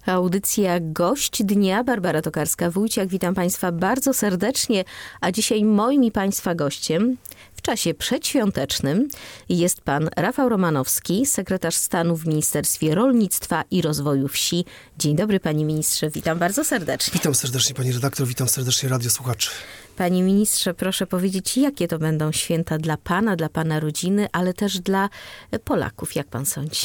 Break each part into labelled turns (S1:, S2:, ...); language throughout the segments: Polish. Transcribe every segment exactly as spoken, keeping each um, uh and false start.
S1: Audycja Gość Dnia. Barbara Tokarska-Wójciak. Witam Państwa bardzo serdecznie, a dzisiaj moim i Państwa gościem w czasie przedświątecznym jest pan Rafał Romanowski, sekretarz stanu w Ministerstwie Rolnictwa i Rozwoju Wsi. Dzień dobry, panie ministrze, witam bardzo serdecznie.
S2: Witam serdecznie, pani redaktor, witam serdecznie radiosłuchaczy.
S1: Panie ministrze, proszę powiedzieć, jakie to będą święta dla pana, dla pana rodziny, ale też dla Polaków, jak pan sądzi?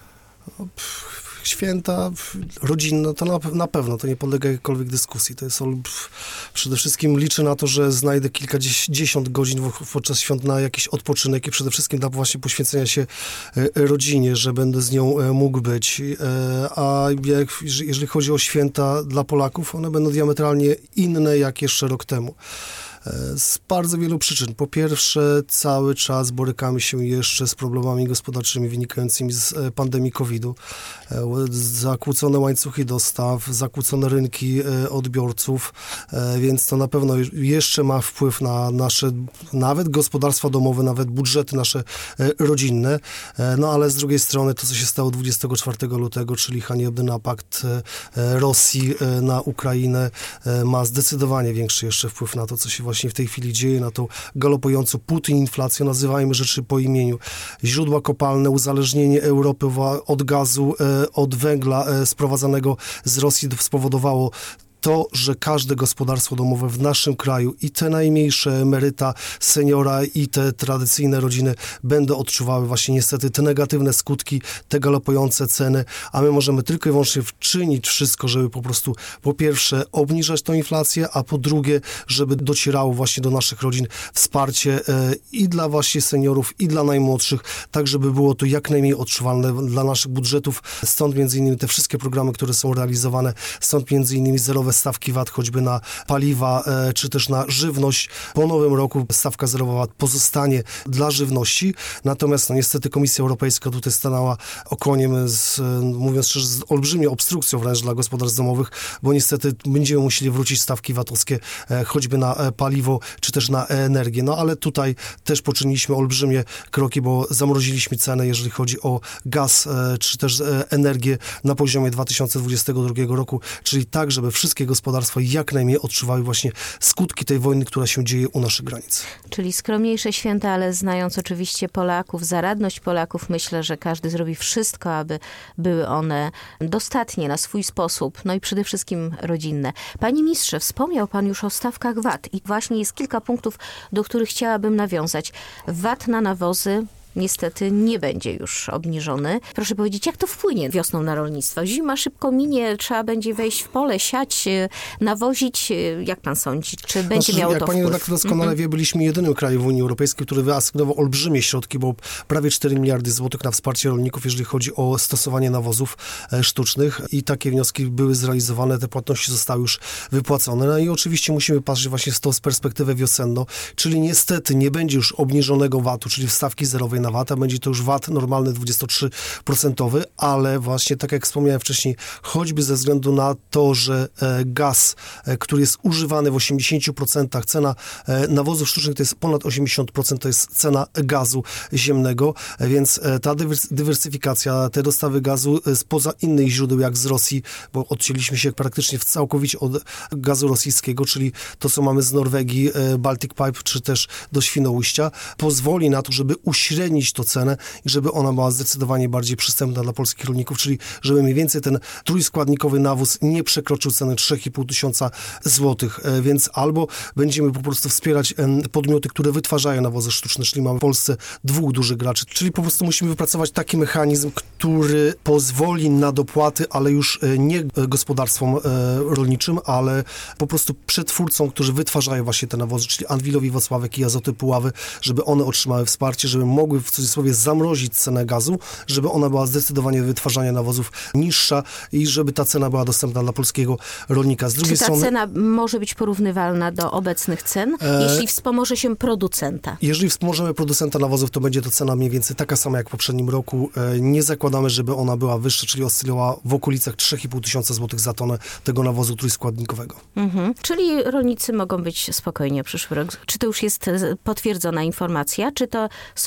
S2: Święta rodzinne to na, na pewno, to nie podlega jakiejkolwiek dyskusji. To jest przede wszystkim liczę na to, że znajdę kilkadziesiąt godzin podczas świąt na jakiś odpoczynek i przede wszystkim dla właśnie poświęcenia się rodzinie, że będę z nią mógł być. A jak, jeżeli chodzi o święta dla Polaków, one będą diametralnie inne jak jeszcze rok temu. Z bardzo wielu przyczyn. Po pierwsze, cały czas borykamy się jeszcze z problemami gospodarczymi wynikającymi z pandemii kowida. Zakłócone łańcuchy dostaw, zakłócone rynki odbiorców, więc to na pewno jeszcze ma wpływ na nasze, nawet gospodarstwa domowe, nawet budżety nasze rodzinne. No ale z drugiej strony to, co się stało dwudziestego czwartego lutego, czyli haniebny napad Rosji na Ukrainę, ma zdecydowanie większy jeszcze wpływ na to, co się właśnie w tej chwili dzieje, na tą galopującą Putin inflację. Nazywajmy rzeczy po imieniu. Źródła kopalne, uzależnienie Europy od gazu, od węgla sprowadzanego z Rosji spowodowało to, że każde gospodarstwo domowe w naszym kraju i te najmniejsze, emeryta, seniora i te tradycyjne rodziny będą odczuwały właśnie niestety te negatywne skutki, te galopujące ceny, a my możemy tylko i wyłącznie wczynić wszystko, żeby po prostu po pierwsze obniżać tą inflację, a po drugie, żeby docierało właśnie do naszych rodzin wsparcie e, i dla właśnie seniorów, i dla najmłodszych, tak żeby było to jak najmniej odczuwalne dla naszych budżetów. Stąd między innymi te wszystkie programy, które są realizowane, stąd między innymi zerowe stawki V A T choćby na paliwa, e, czy też na żywność. Po nowym roku stawka zerowa V A T pozostanie dla żywności. Natomiast no, niestety Komisja Europejska tutaj stanęła okoniem, z, mówiąc szczerze, z olbrzymią obstrukcją wręcz dla gospodarstw domowych, bo niestety będziemy musieli wrócić stawki vatowskie e, choćby na e, paliwo, czy też na e, energię. No ale tutaj też poczyniliśmy olbrzymie kroki, bo zamroziliśmy cenę, jeżeli chodzi o gaz, e, czy też e, energię na poziomie dwa tysiące dwudziestego drugiego roku, czyli tak, żeby wszystkie gospodarstwa jak najmniej odczuwały właśnie skutki tej wojny, która się dzieje u naszych granic.
S1: Czyli skromniejsze święta, ale znając oczywiście Polaków, zaradność Polaków, myślę, że każdy zrobi wszystko, aby były one dostatnie na swój sposób, no i przede wszystkim rodzinne. Panie ministrze, wspomniał pan już o stawkach V A T i właśnie jest kilka punktów, do których chciałabym nawiązać. V A T na nawozy niestety nie będzie już obniżony. Proszę powiedzieć, jak to wpłynie wiosną na rolnictwo? Zima szybko minie, trzeba będzie wejść w pole, siać, nawozić. Jak pan sądzi? Czy będzie
S2: znaczy,
S1: miało
S2: jak
S1: to
S2: pani
S1: wpływ?
S2: redaktor doskonale mm-hmm. wie, byliśmy jedynym krajem w Unii Europejskiej, który wyasygnował olbrzymie środki, bo prawie cztery miliardy złotych na wsparcie rolników, jeżeli chodzi o stosowanie nawozów e, sztucznych i takie wnioski były zrealizowane, te płatności zostały już wypłacone. No i oczywiście musimy patrzeć właśnie z tą perspektywę wiosenną, czyli niestety nie będzie już obniżonego V A T-u, czyli stawki zerowej na V A T, a będzie to już V A T normalny dwudziestotrzyprocentowy, ale właśnie tak jak wspomniałem wcześniej, choćby ze względu na to, że e, gaz, e, który jest używany w osiemdziesięciu procentach, cena e, nawozów sztucznych to jest ponad osiemdziesiąt procent, to jest cena gazu ziemnego, e, więc e, ta dywers- dywersyfikacja, te dostawy gazu e, spoza innych źródeł jak z Rosji, bo odcięliśmy się praktycznie w całkowicie od gazu rosyjskiego, czyli to, co mamy z Norwegii, e, Baltic Pipe, czy też do Świnoujścia, pozwoli na to, żeby uśrednić to cenę i żeby ona była zdecydowanie bardziej przystępna dla polskich rolników, czyli żeby mniej więcej ten trójskładnikowy nawóz nie przekroczył ceny trzy i pół tysiąca złotych, więc albo będziemy po prostu wspierać podmioty, które wytwarzają nawozy sztuczne, czyli mamy w Polsce dwóch dużych graczy, czyli po prostu musimy wypracować taki mechanizm, który pozwoli na dopłaty, ale już nie gospodarstwom rolniczym, ale po prostu przetwórcom, którzy wytwarzają właśnie te nawozy, czyli Anwilowi Wacławek i Azoty Puławy, żeby one otrzymały wsparcie, żeby mogły w cudzysłowie zamrozić cenę gazu, żeby ona była zdecydowanie wytwarzania nawozów niższa i żeby ta cena była dostępna dla polskiego rolnika. Z drugiej
S1: Czy ta
S2: strony,
S1: cena może być porównywalna do obecnych cen, e... jeśli wspomoże się producenta?
S2: Jeżeli wspomożemy producenta nawozów, to będzie to cena mniej więcej taka sama jak w poprzednim roku. E, nie zakładamy, żeby ona była wyższa, czyli oscylowała w okolicach trzy i pół tysiąca złotych za tonę tego nawozu trójskładnikowego.
S1: Mhm. Czyli rolnicy mogą być spokojni o przyszły rok. Czy to już jest potwierdzona informacja, czy to są na razie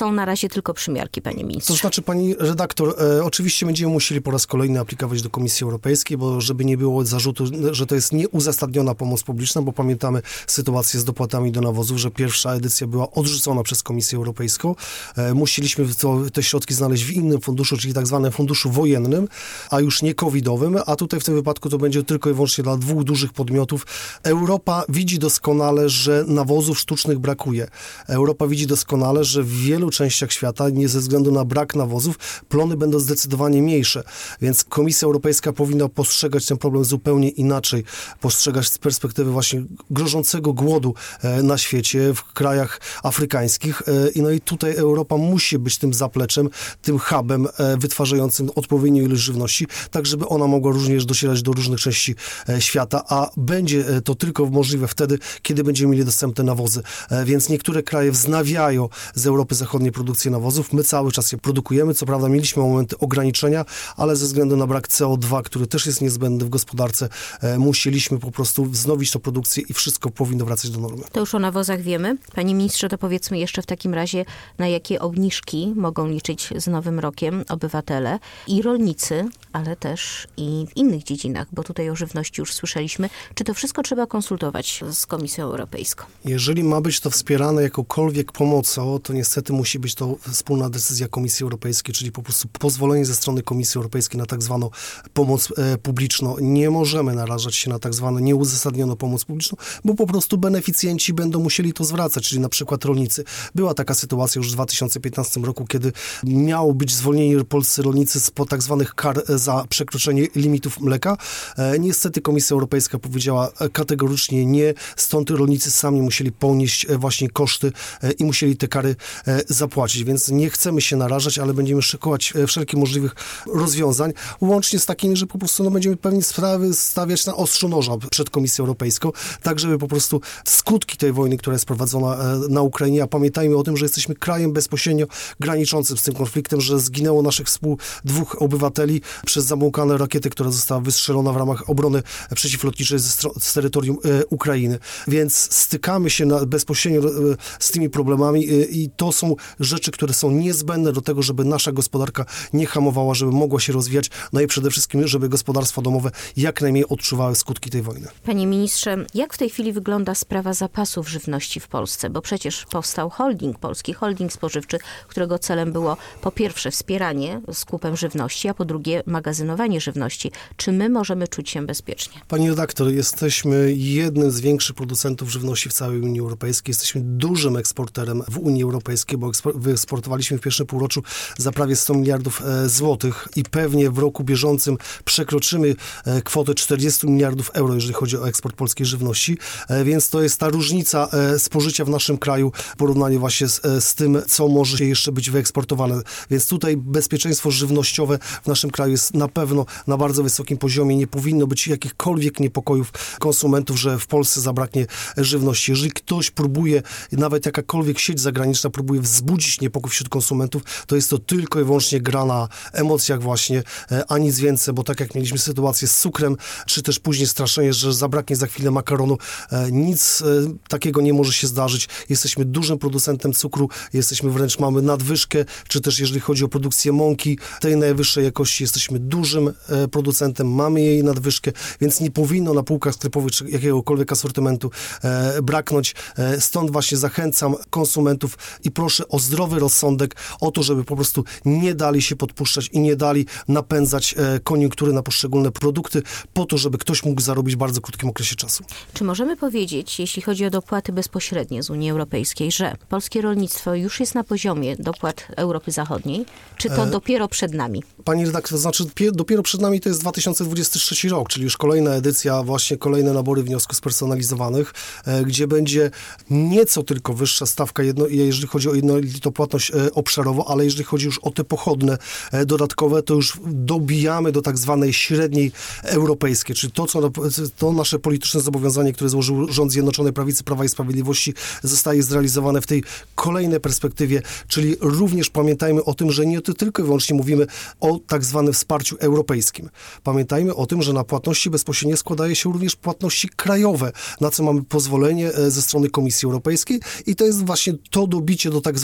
S1: będzie tylko przymiarki, panie ministrze?
S2: To znaczy, pani redaktor, e, oczywiście będziemy musieli po raz kolejny aplikować do Komisji Europejskiej, bo żeby nie było zarzutu, że to jest nieuzasadniona pomoc publiczna, bo pamiętamy sytuację z dopłatami do nawozów, że pierwsza edycja była odrzucona przez Komisję Europejską. E, musieliśmy to, te środki znaleźć w innym funduszu, czyli tak zwanym funduszu wojennym, a już nie covidowym, a tutaj w tym wypadku to będzie tylko i wyłącznie dla dwóch dużych podmiotów. Europa widzi doskonale, że nawozów sztucznych brakuje. Europa widzi doskonale, że w wielu częściach świata, nie ze względu na brak nawozów, plony będą zdecydowanie mniejsze. Więc Komisja Europejska powinna postrzegać ten problem zupełnie inaczej. Postrzegać z perspektywy właśnie grożącego głodu na świecie, w krajach afrykańskich. I no i tutaj Europa musi być tym zapleczem, tym hubem wytwarzającym odpowiednią ilość żywności, tak żeby ona mogła również docierać do różnych części świata, a będzie to tylko możliwe wtedy, kiedy będziemy mieli dostępne nawozy. Więc niektóre kraje wznawiają z Europy Zachodniej produkcję nawozów. My cały czas je produkujemy. Co prawda mieliśmy momenty ograniczenia, ale ze względu na brak C O dwa, który też jest niezbędny w gospodarce, musieliśmy po prostu wznowić tę produkcję i wszystko powinno wracać do normy.
S1: To już o nawozach wiemy. Panie ministrze, to powiedzmy jeszcze w takim razie, na jakie obniżki mogą liczyć z nowym rokiem obywatele i rolnicy, ale też i w innych dziedzinach, bo tutaj o żywności już słyszeliśmy. Czy to wszystko trzeba konsultować z Komisją Europejską?
S2: Jeżeli ma być to wspierane jakąkolwiek pomocą, to niestety musi być to wspólna decyzja Komisji Europejskiej, czyli po prostu pozwolenie ze strony Komisji Europejskiej na tak zwaną pomoc e, publiczną. Nie możemy narażać się na tak zwaną nieuzasadnioną pomoc publiczną, bo po prostu beneficjenci będą musieli to zwracać, czyli na przykład rolnicy. Była taka sytuacja już w dwa tysiące piętnastym roku, kiedy miało być zwolnieni polscy rolnicy z po tak zwanych kar za przekroczenie limitów mleka. E, niestety Komisja Europejska powiedziała kategorycznie nie, stąd rolnicy sami musieli ponieść właśnie koszty e, i musieli te kary e, zapłacić, więc nie chcemy się narażać, ale będziemy szykować e, wszelkich możliwych rozwiązań, łącznie z takimi, że po prostu no, będziemy pewnie sprawy stawiać na ostrzu noża przed Komisją Europejską, tak żeby po prostu skutki tej wojny, która jest prowadzona e, na Ukrainie, a pamiętajmy o tym, że jesteśmy krajem bezpośrednio graniczącym z tym konfliktem, że zginęło naszych współ dwóch obywateli przez zabłąkaną rakietę, która została wystrzelona w ramach obrony przeciwlotniczej z, z terytorium e, Ukrainy. Więc stykamy się na, bezpośrednio e, z tymi problemami e, i to są rzeczy, które są niezbędne do tego, żeby nasza gospodarka nie hamowała, żeby mogła się rozwijać, no i przede wszystkim, żeby gospodarstwa domowe jak najmniej odczuwały skutki tej wojny.
S1: Panie ministrze, jak w tej chwili wygląda sprawa zapasów żywności w Polsce? Bo przecież powstał holding, Polski Holding Spożywczy, którego celem było po pierwsze wspieranie skupem żywności, a po drugie magazynowanie żywności. Czy my możemy czuć się bezpiecznie?
S2: Pani redaktor, jesteśmy jednym z większych producentów żywności w całej Unii Europejskiej. Jesteśmy dużym eksporterem w Unii Europejskiej, bo wyeksportowaliśmy w pierwszym półroczu za prawie sto miliardów złotych i pewnie w roku bieżącym przekroczymy kwotę czterdzieści miliardów euro, jeżeli chodzi o eksport polskiej żywności, więc to jest ta różnica spożycia w naszym kraju w porównaniu właśnie z, z tym, co może jeszcze być wyeksportowane. Więc tutaj bezpieczeństwo żywnościowe w naszym kraju jest na pewno na bardzo wysokim poziomie. Nie powinno być jakichkolwiek niepokojów konsumentów, że w Polsce zabraknie żywności. Jeżeli ktoś próbuje, nawet jakakolwiek sieć zagraniczna próbuje wzbudzić niepokój wśród konsumentów, to jest to tylko i wyłącznie gra na emocjach właśnie, a nic więcej, bo tak jak mieliśmy sytuację z cukrem, czy też później straszenie, że zabraknie za chwilę makaronu, nic takiego nie może się zdarzyć. Jesteśmy dużym producentem cukru, jesteśmy wręcz, mamy nadwyżkę, czy też jeżeli chodzi o produkcję mąki tej najwyższej jakości, jesteśmy dużym producentem, mamy jej nadwyżkę, więc nie powinno na półkach sklepowych czy jakiegokolwiek asortymentu e, braknąć. E, stąd właśnie zachęcam konsumentów i proszę o zdrowy rozsądek, o to, żeby po prostu nie dali się podpuszczać i nie dali napędzać e, koniunktury na poszczególne produkty po to, żeby ktoś mógł zarobić w bardzo krótkim okresie czasu.
S1: Czy możemy powiedzieć, jeśli chodzi o dopłaty bezpośrednie z Unii Europejskiej, że polskie rolnictwo już jest na poziomie dopłat Europy Zachodniej, czy to e... dopiero przed nami?
S2: Pani redaktor, to znaczy dopiero przed nami to jest dwa tysiące dwudziesty trzeci rok, czyli już kolejna edycja, właśnie kolejne nabory wniosków spersonalizowanych, e, gdzie będzie nieco tylko wyższa stawka, jedno, jeżeli chodzi o jednolitą płatność e, obszarową, ale jeżeli chodzi już o te pochodne e, dodatkowe, to już dobijamy do tak zwanej średniej europejskiej, czyli to, co to nasze polityczne zobowiązanie, które złożył rząd Zjednoczonej Prawicy, Prawa i Sprawiedliwości, zostaje zrealizowane w tej kolejnej perspektywie, czyli również pamiętajmy o tym, że nie tylko i wyłącznie mówimy o tak zwanym wsparciu europejskim. Pamiętajmy o tym, że na płatności bezpośrednie składaje się również płatności krajowe, na co mamy pozwolenie ze strony Komisji Europejskiej i to jest właśnie to dobicie do tak zwanej średniej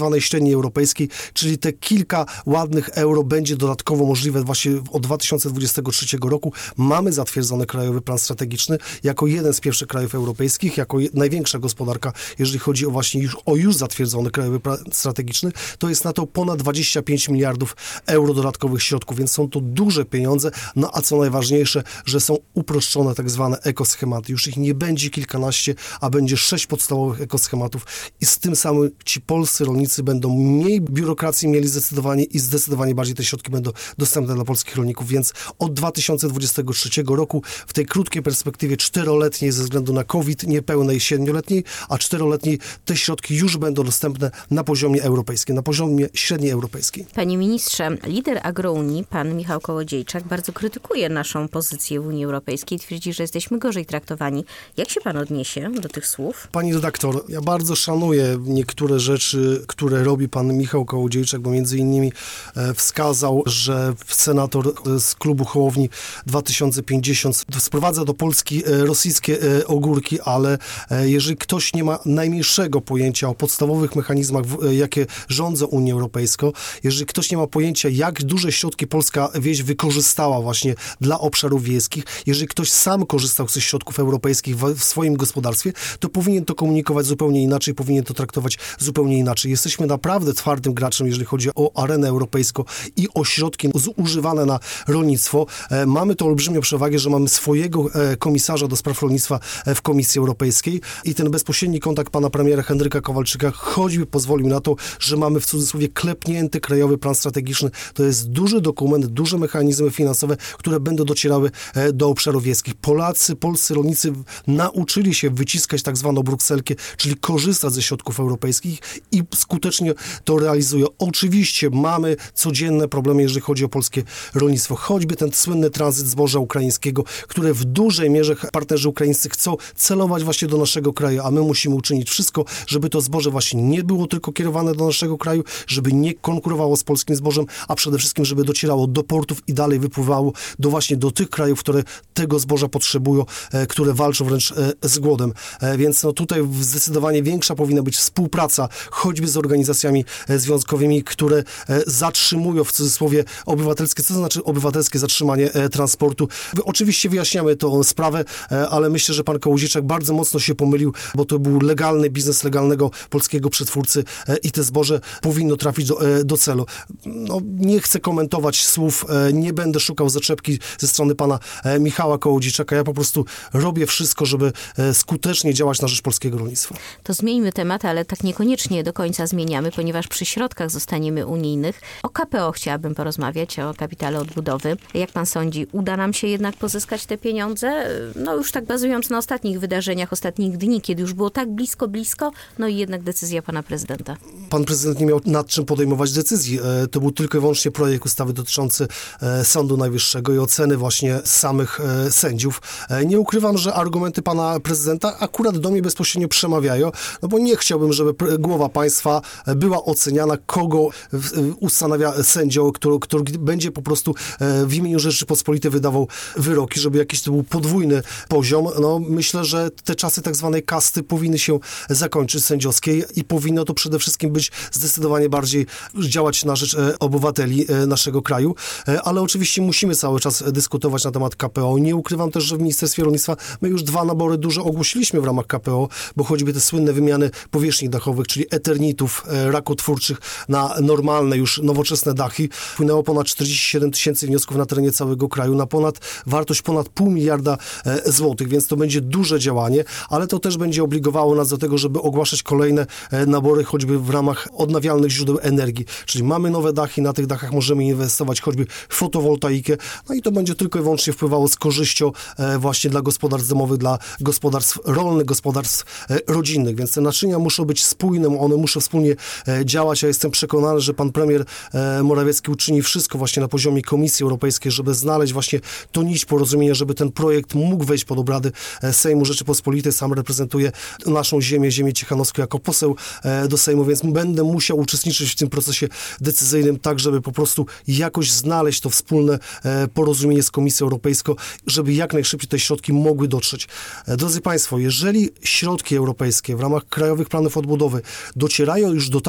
S2: średniej europejskiej, czyli te kilka ładnych euro będzie dodatkowo możliwe właśnie od dwa tysiące dwudziestego trzeciego roku. Mamy zatwierdzony Krajowy Plan Strategiczny jako jeden z pierwszych krajów europejskich, jako je, największa gospodarka, jeżeli chodzi o właśnie już, o już zatwierdzony Krajowy Plan Strategiczny, to jest na to ponad dwadzieścia pięć miliardów euro dodatkowych środków, więc są to duże pieniądze, no a co najważniejsze, że są uproszczone tak zwane ekoschematy. Już ich nie będzie kilkanaście, a będzie sześć podstawowych ekoschematów i z tym samym ci polscy rolnicy będą mniej biurokracji mieli zdecydowanie i zdecydowanie bardziej te środki będą dostępne dla polskich rolników, więc od dwa tysiące dwudziestego trzeciego roku w tej krótkiej perspektywie czteroletniej ze względu na COVID, niepełnej siedmioletniej, a czteroletniej te środki już będą dostępne na poziomie europejskim, na poziomie średniej europejskiej.
S1: Panie ministrze, lider Agrounii, pan Michał Kołodziejczak, bardzo krytykuje naszą pozycję w Unii Europejskiej. Twierdzi, że jesteśmy gorzej traktowani. Jak się pan odniesie do tych słów?
S2: Pani redaktor, ja bardzo szanuję niektóre rzeczy, które robi pan Michał Kołodziejczak, bo między innymi wskazał, że senator z klubu Hołowni dwa tysiące pięćdziesiąt sprowadza do Polski rosyjskie ogórki, ale jeżeli ktoś nie ma najmniejszego pojęcia o podstawowych mechanizmach, jakie rządzą Unią Europejską, jeżeli ktoś nie ma pojęcia, jak duże środki polska wieś wykorzystała właśnie dla obszarów wiejskich, jeżeli ktoś sam korzystał ze środków europejskich w, w swoim gospodarstwie, to powinien to komunikować zupełnie inaczej, powinien to traktować zupełnie inaczej. Jesteśmy naprawdę twardym graczem, jeżeli chodzi o arenę europejską i o środki zużywane na rolnictwo. E, mamy to olbrzymią przewagę, że mamy swojego e, komisarza do spraw rolnictwa e, w Komisji Europejskiej i ten bezpośredni kontakt pana premiera Henryka Kowalczyka choćby pozwolił na to, że mamy w cudzysłowie klepnięty Krajowy Plan Strategiczny. To jest duży dokument, duże mechanizmy finansowe, które będą docierały e, do obszarów wiejskich. Polacy, polscy rolnicy nauczyli się wyciskać tak zwaną brukselkę, czyli korzystać ze środków europejskich i skutecznie to realizują. Oczywiście mamy codzienne problemy, jeżeli chodzi o polskie rolnictwo. Choćby ten słynny tranzyt zboża ukraińskiego, które w dużej mierze partnerzy ukraińscy chcą celować właśnie do naszego kraju, a my musimy uczynić wszystko, żeby to zboże właśnie nie było tylko kierowane do naszego kraju, żeby nie konkurowało z polskim zbożem, a przede wszystkim, żeby docierało do portów i dalej wypływało do właśnie do tych krajów, które tego zboża potrzebują, e, które walczą wręcz e, z głodem. E, więc no tutaj zdecydowanie większa powinna być współpraca, choćby z organizacjami e, związkowymi, które e, zatrzymują w cudzysłowie obywatelskie, co to znaczy obywatelskie zatrzymanie e, transportu. Oczywiście wyjaśniamy tę sprawę, e, ale myślę, że pan Kołodziejczak bardzo mocno się pomylił, bo to był legalny biznes legalnego polskiego przetwórcy e, i te zboże powinno trafić do, e, do celu. No, nie chcę komentować słów, e, nie będę szukał zaczepki ze strony pana e, Michała Kołodziejczaka. Ja po prostu robię wszystko, żeby e, skutecznie działać na rzecz polskiego rolnictwa.
S1: To zmieńmy temat, ale tak niekoniecznie do końca zmieniamy, ponieważ przy środkach zostaniemy unijnych. O K P O chciałabym porozmawiać, o kapitale odbudowy. Jak pan sądzi, uda nam się jednak pozyskać te pieniądze? No już tak bazując na ostatnich wydarzeniach, ostatnich dni, kiedy już było tak blisko, blisko, no i jednak decyzja pana prezydenta.
S2: Pan prezydent nie miał nad czym podejmować decyzji. To był tylko i wyłącznie projekt ustawy dotyczący Sądu Najwyższego i oceny właśnie samych sędziów. Nie ukrywam, że argumenty pana prezydenta akurat do mnie bezpośrednio przemawiają, no bo nie chciałbym, żeby głowa państwa była oceniana, kogo ustanawia sędzią, który, który będzie po prostu w imieniu Rzeczypospolitej wydawał wyroki, żeby jakiś to był podwójny poziom. No myślę, że te czasy tak zwanej kasty powinny się zakończyć sędziowskiej i powinno to przede wszystkim być zdecydowanie bardziej działać na rzecz obywateli naszego kraju, ale oczywiście musimy cały czas dyskutować na temat K P O. Nie ukrywam też, że w Ministerstwie Rolnictwa my już dwa nabory duże ogłosiliśmy w ramach K P O, bo choćby te słynne wymiany powierzchni dachowych, czyli eternitów, rakotwórczych na normalne już nowoczesne dachy. Wpłynęło ponad czterdzieści siedem tysięcy wniosków na terenie całego kraju, na ponad wartość ponad pół miliarda złotych, więc to będzie duże działanie, ale to też będzie obligowało nas do tego, żeby ogłaszać kolejne nabory choćby w ramach odnawialnych źródeł energii. Czyli mamy nowe dachy, na tych dachach możemy inwestować choćby w fotowoltaikę, no i to będzie tylko i wyłącznie wpływało z korzyścią właśnie dla gospodarstw domowych, dla gospodarstw rolnych, gospodarstw rodzinnych, więc te naczynia muszą być spójne, one muszą wspólnie działać. Ja jestem przekonany, że pan premier Morawiecki uczyni wszystko właśnie na poziomie Komisji Europejskiej, żeby znaleźć właśnie tą nić porozumienia, żeby ten projekt mógł wejść pod obrady Sejmu Rzeczypospolitej. Sam reprezentuję naszą ziemię, ziemię ciechanowską jako poseł do Sejmu, więc będę musiał uczestniczyć w tym procesie decyzyjnym, tak żeby po prostu jakoś znaleźć to wspólne porozumienie z Komisją Europejską, żeby jak najszybciej te środki mogły dotrzeć. Drodzy Państwo, jeżeli środki europejskie w ramach krajowych planów odbudowy docierają już do takiej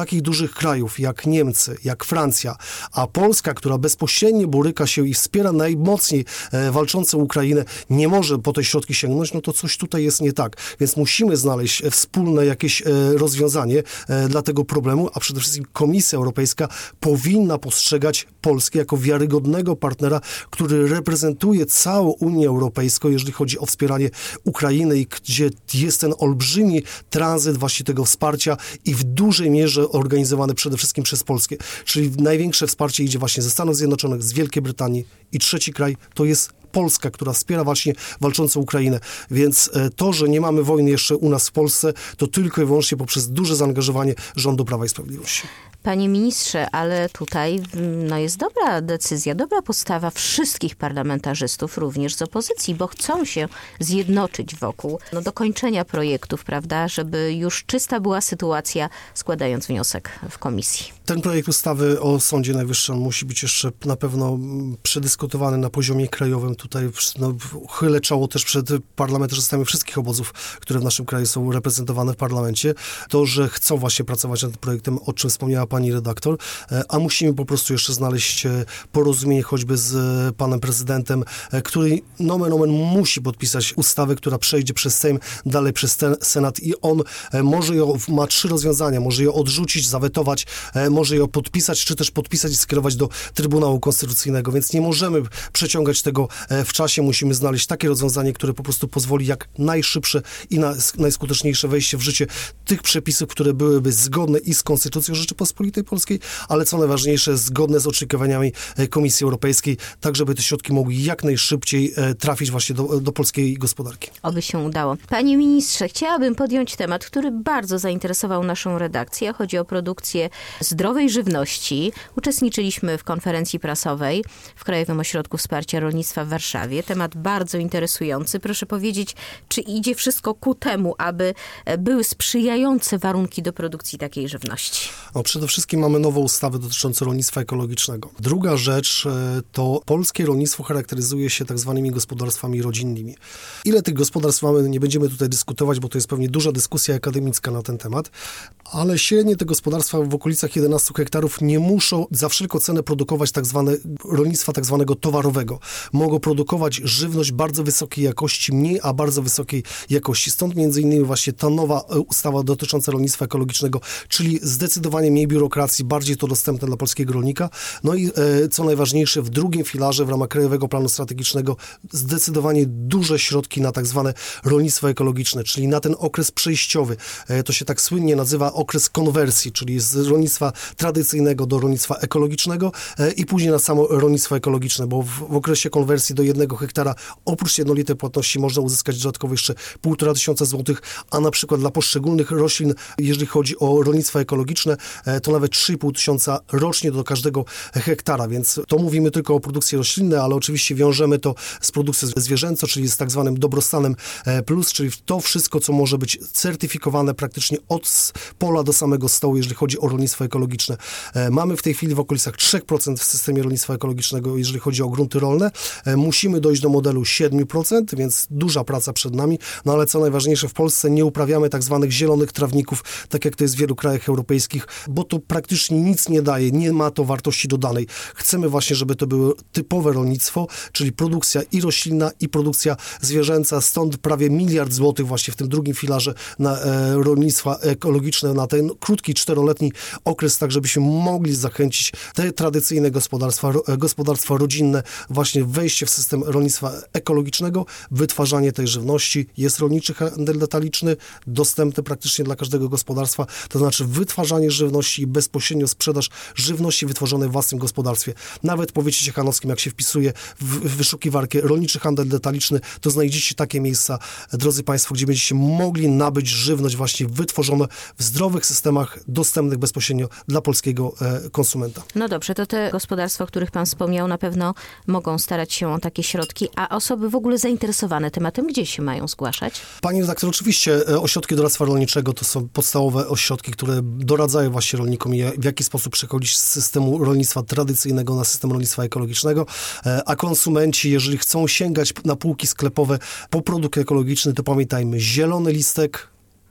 S2: takich dużych krajów jak Niemcy, jak Francja, a Polska, która bezpośrednio boryka się i wspiera najmocniej e, walczącą Ukrainę, nie może po te środki sięgnąć, no to coś tutaj jest nie tak. Więc musimy znaleźć wspólne jakieś e, rozwiązanie e, dla tego problemu, a przede wszystkim Komisja Europejska powinna postrzegać Polskę jako wiarygodnego partnera, który reprezentuje całą Unię Europejską, jeżeli chodzi o wspieranie Ukrainy i gdzie jest ten olbrzymi tranzyt właśnie tego wsparcia i w dużej mierze organizowany przede wszystkim przez Polskę. Czyli największe wsparcie idzie właśnie ze Stanów Zjednoczonych, z Wielkiej Brytanii i trzeci kraj to jest Polska, która wspiera właśnie walczącą Ukrainę. Więc to, że nie mamy wojny jeszcze u nas w Polsce, to tylko i wyłącznie poprzez duże zaangażowanie rządu Prawa i Sprawiedliwości.
S1: Panie ministrze, ale tutaj no, jest dobra decyzja, dobra postawa wszystkich parlamentarzystów, również z opozycji, bo chcą się zjednoczyć wokół no, dokończenia projektów, prawda, żeby już czysta była sytuacja, składając wniosek w komisji.
S2: Ten projekt ustawy o Sądzie Najwyższym musi być jeszcze na pewno przedyskutowany na poziomie krajowym. Tutaj no, chylę czoło też przed parlamentarzystami wszystkich obozów, które w naszym kraju są reprezentowane w parlamencie. To, że chcą właśnie pracować nad tym projektem, o czym wspomniała pani redaktor, a musimy po prostu jeszcze znaleźć porozumienie choćby z panem prezydentem, który nomen omen musi podpisać ustawę, która przejdzie przez Sejm, dalej przez ten Senat i on może ją, ma trzy rozwiązania, może ją odrzucić, zawetować, może ją podpisać, czy też podpisać i skierować do Trybunału Konstytucyjnego, więc nie możemy przeciągać tego w czasie, musimy znaleźć takie rozwiązanie, które po prostu pozwoli jak najszybsze i na, najskuteczniejsze wejście w życie tych przepisów, które byłyby zgodne i z Konstytucją Rzeczypospolitej Polskiej, ale co najważniejsze, zgodne z oczekiwaniami Komisji Europejskiej, tak żeby te środki mogły jak najszybciej trafić właśnie do, do polskiej gospodarki.
S1: Oby się udało. Panie ministrze, chciałabym podjąć temat, który bardzo zainteresował naszą redakcję. Chodzi o produkcję zdrowej żywności. Uczestniczyliśmy w konferencji prasowej w Krajowym Ośrodku Wsparcia Rolnictwa w Warszawie. Temat bardzo interesujący. Proszę powiedzieć, czy idzie wszystko ku temu, aby były sprzyjające warunki do produkcji takiej żywności?
S2: No, przede wszystkim mamy nową ustawę dotyczącą rolnictwa ekologicznego. Druga rzecz to polskie rolnictwo charakteryzuje się tak zwanymi gospodarstwami rodzinnymi. Ile tych gospodarstw mamy, nie będziemy tutaj dyskutować, bo to jest pewnie duża dyskusja akademicka na ten temat, ale średnie te gospodarstwa w okolicach jedenastu hektarów nie muszą za wszelką cenę produkować tak zwane rolnictwa tak zwanego towarowego. Mogą produkować żywność bardzo wysokiej jakości, mniej, a bardzo wysokiej jakości. Stąd między innymi właśnie ta nowa ustawa dotycząca rolnictwa ekologicznego, czyli zdecydowanie mniej biurokracji, bardziej to dostępne dla polskiego rolnika. No i e, co najważniejsze, w drugim filarze w ramach Krajowego Planu Strategicznego zdecydowanie duże środki na tak zwane rolnictwo ekologiczne, czyli na ten okres przejściowy. E, to się tak słynnie nazywa okres konwersji, czyli z rolnictwa tradycyjnego do rolnictwa ekologicznego e, i później na samo rolnictwo ekologiczne, bo w, w okresie konwersji do jednego hektara oprócz jednolitej płatności można uzyskać dodatkowo jeszcze półtora tysiąca złotych, a na przykład dla poszczególnych roślin, jeżeli chodzi o rolnictwo ekologiczne, e, to nawet trzy i pół tysiąca rocznie do każdego hektara, więc to mówimy tylko o produkcji roślinnej, ale oczywiście wiążemy to z produkcją zwierzęcą, czyli z tak zwanym dobrostanem plus, czyli to wszystko, co może być certyfikowane praktycznie od pola do samego stołu, jeżeli chodzi o rolnictwo ekologiczne. Mamy w tej chwili w okolicach trzy procent w systemie rolnictwa ekologicznego, jeżeli chodzi o grunty rolne. Musimy dojść do modelu siedem procent, więc duża praca przed nami, no ale co najważniejsze, w Polsce nie uprawiamy tak zwanych zielonych trawników, tak jak to jest w wielu krajach europejskich, bo to praktycznie nic nie daje, nie ma to wartości dodanej. Chcemy właśnie, żeby to było typowe rolnictwo, czyli produkcja i roślinna, i produkcja zwierzęca, stąd prawie miliard złotych właśnie w tym drugim filarze na e, rolnictwa ekologiczne, na ten krótki, czteroletni okres, tak żebyśmy mogli zachęcić te tradycyjne gospodarstwa, ro, gospodarstwa rodzinne, właśnie wejście w system rolnictwa ekologicznego, wytwarzanie tej żywności. Jest rolniczy handel detaliczny, dostępny praktycznie dla każdego gospodarstwa, to znaczy wytwarzanie żywności i bezpośrednio sprzedaż żywności wytworzonej w własnym gospodarstwie. Nawet po powiecie ciechanowskim, jak się wpisuje w wyszukiwarkę rolniczy handel detaliczny, to znajdziecie takie miejsca, drodzy Państwo, gdzie będziecie mogli nabyć żywność właśnie wytworzoną w zdrowych systemach, dostępnych bezpośrednio dla polskiego e, konsumenta.
S1: No dobrze, to te gospodarstwa, o których Pan wspomniał, na pewno mogą starać się o takie środki, a osoby w ogóle zainteresowane tematem, gdzie się mają zgłaszać? Pani
S2: redaktor, oczywiście e, ośrodki doradztwa rolniczego to są podstawowe ośrodki, które doradzają właśnie rolnikom, w jaki sposób przechodzić z systemu rolnictwa tradycyjnego na system rolnictwa ekologicznego, a konsumenci, jeżeli chcą sięgać na półki sklepowe po produkt ekologiczny, to pamiętajmy, zielony listek,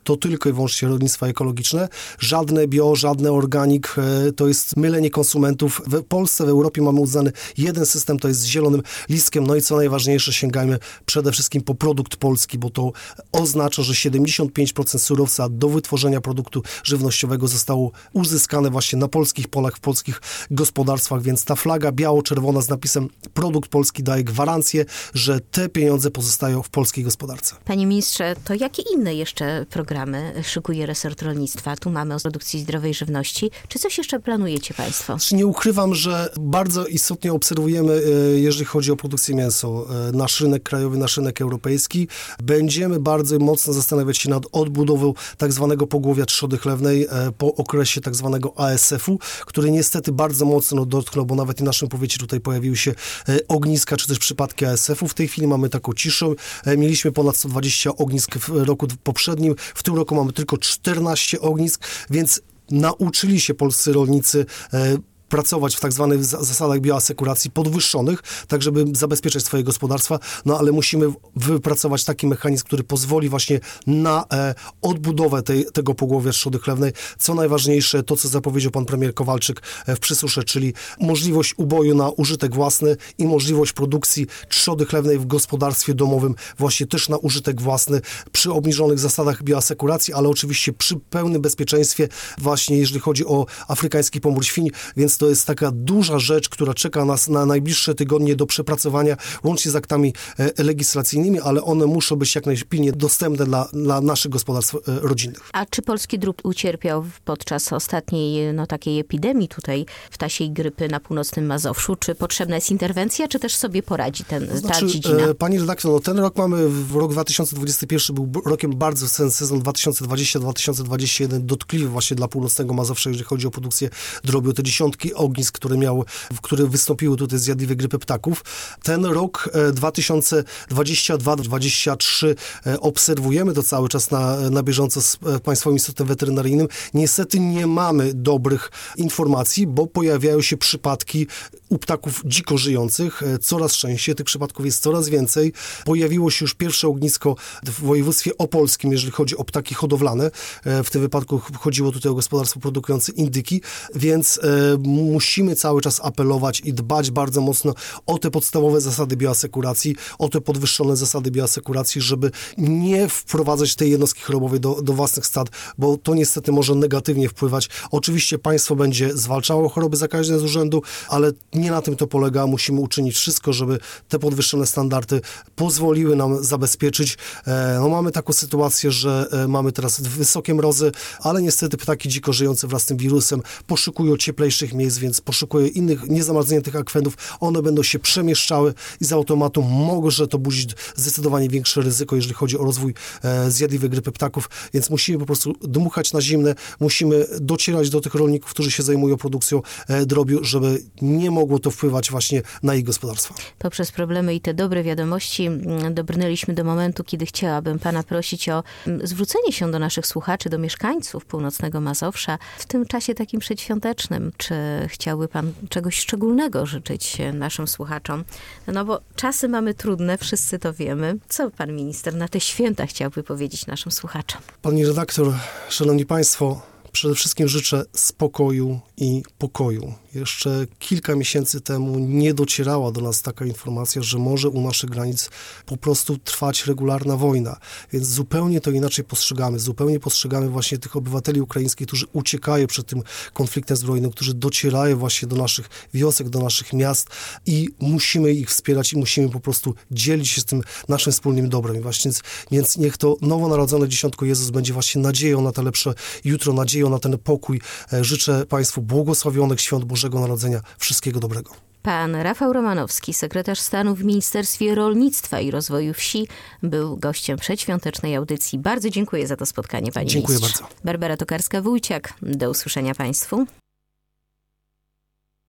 S2: to tylko i wyłącznie rolnictwo ekologiczne. Żadne bio, żadne organik, to jest mylenie konsumentów. W Polsce, w Europie mamy uznany jeden system, to jest z zielonym listkiem, no i co najważniejsze, sięgajmy przede wszystkim po produkt polski, bo to oznacza, że siedemdziesiąt pięć procent surowca do wytworzenia produktu żywnościowego zostało uzyskane właśnie na polskich polach, w polskich gospodarstwach, więc ta flaga biało-czerwona z napisem produkt polski daje gwarancję, że te pieniądze pozostają w polskiej gospodarce.
S1: Panie ministrze, to jakie inne jeszcze programy szykuje resort rolnictwa? Tu mamy o produkcji zdrowej żywności. Czy coś jeszcze planujecie państwo?
S2: Nie ukrywam, że bardzo istotnie obserwujemy, jeżeli chodzi o produkcję mięsa, nasz rynek krajowy, nasz rynek europejski. Będziemy bardzo mocno zastanawiać się nad odbudową tak zwanego pogłowia trzody chlewnej po okresie tak zwanego A S F u, który niestety bardzo mocno dotknął, bo nawet w naszym powiecie tutaj pojawiły się ogniska, czy też przypadki A S F u. W tej chwili mamy taką ciszę. Mieliśmy ponad sto dwadzieścia ognisk w roku poprzednim. W tym roku mamy tylko czternaście ognisk, więc nauczyli się polscy rolnicy e, pracować w tak zwanych zasadach bioasekuracji podwyższonych, tak żeby zabezpieczać swoje gospodarstwa, no ale musimy wypracować taki mechanizm, który pozwoli właśnie na e, odbudowę tej, tego pogłowia trzody chlewnej. Co najważniejsze, to co zapowiedział pan premier Kowalczyk w Przysusze, czyli możliwość uboju na użytek własny i możliwość produkcji trzody chlewnej w gospodarstwie domowym właśnie też na użytek własny przy obniżonych zasadach bioasekuracji, ale oczywiście przy pełnym bezpieczeństwie właśnie jeżeli chodzi o afrykański pomór świń, więc to jest taka duża rzecz, która czeka nas na najbliższe tygodnie do przepracowania, łącznie z aktami e, legislacyjnymi, ale one muszą być jak najpilniej dostępne dla, dla naszych gospodarstw e, rodzinnych.
S1: A czy polski drób ucierpiał podczas ostatniej no, takiej epidemii tutaj ptasiej grypy na północnym Mazowszu? Czy potrzebna jest interwencja, czy też sobie poradzi ten, ta
S2: znaczy,
S1: dziedzina?
S2: E, pani redaktor, no, ten rok mamy, w rok dwa tysiące dwudziesty pierwszy był rokiem bardzo, ten sezon dwa tysiące dwudziesty do dwa tysiące dwudziestego pierwszego dotkliwy właśnie dla północnego Mazowsza, jeżeli chodzi o produkcję drobiu. Te dziesiątki ognisk, które miały, które wystąpiły tutaj z zjadliwej grypy ptaków. Ten rok dwa tysiące dwudziesty drugi do dwudziestego trzeciego obserwujemy to cały czas na, na bieżąco z Państwowym Instytutem Weterynaryjnym. Niestety nie mamy dobrych informacji, bo pojawiają się przypadki u ptaków dziko żyjących. Coraz częściej tych przypadków jest coraz więcej. Pojawiło się już pierwsze ognisko w województwie opolskim, jeżeli chodzi o ptaki hodowlane. W tym wypadku chodziło tutaj o gospodarstwo produkujące indyki, więc e, musimy cały czas apelować i dbać bardzo mocno o te podstawowe zasady bioasekuracji, o te podwyższone zasady bioasekuracji, żeby nie wprowadzać tej jednostki chorobowej do, do własnych stad, bo to niestety może negatywnie wpływać. Oczywiście państwo będzie zwalczało choroby zakaźne z urzędu, ale nie na tym to polega. Musimy uczynić wszystko, żeby te podwyższone standardy pozwoliły nam zabezpieczyć. E, no mamy taką sytuację, że e, mamy teraz wysokie mrozy, ale niestety ptaki dziko żyjące wraz z tym wirusem poszukują cieplejszych miejsc, więc poszukują innych niezamarzniętych akwenów. One będą się przemieszczały i z automatu może to budzić zdecydowanie większe ryzyko, jeżeli chodzi o rozwój e, zjadliwej grypy ptaków, więc musimy po prostu dmuchać na zimne, musimy docierać do tych rolników, którzy się zajmują produkcją e, drobiu, żeby nie mogło to wpływać właśnie na ich gospodarstwa.
S1: Poprzez problemy i te dobre wiadomości dobrnęliśmy do momentu, kiedy chciałabym pana prosić o zwrócenie się do naszych słuchaczy, do mieszkańców północnego Mazowsza w tym czasie takim przedświątecznym. Czy chciałby pan czegoś szczególnego życzyć naszym słuchaczom? No bo czasy mamy trudne, wszyscy to wiemy. Co pan minister na te święta chciałby powiedzieć naszym słuchaczom?
S2: Pani redaktor, szanowni państwo, przede wszystkim życzę spokoju i pokoju. Jeszcze kilka miesięcy temu nie docierała do nas taka informacja, że może u naszych granic po prostu trwać regularna wojna. Więc zupełnie to inaczej postrzegamy. Zupełnie postrzegamy właśnie tych obywateli ukraińskich, którzy uciekają przed tym konfliktem zbrojnym, którzy docierają właśnie do naszych wiosek, do naszych miast i musimy ich wspierać i musimy po prostu dzielić się z tym naszym wspólnym dobrem. Właśnie, więc, więc niech to nowonarodzone dziesiątko Jezus będzie właśnie nadzieją na to lepsze jutro, nadzieją na ten pokój. Życzę Państwu błogosławionych świąt Bożego Narodzenia. Wszystkiego dobrego.
S1: Pan Rafał Romanowski, sekretarz stanu w Ministerstwie Rolnictwa i Rozwoju Wsi, był gościem przedświątecznej audycji. Bardzo dziękuję za to spotkanie, panie
S2: Dziękuję
S1: ministrze.
S2: bardzo.
S1: Barbara Tokarska-Wójciak. Do usłyszenia państwu.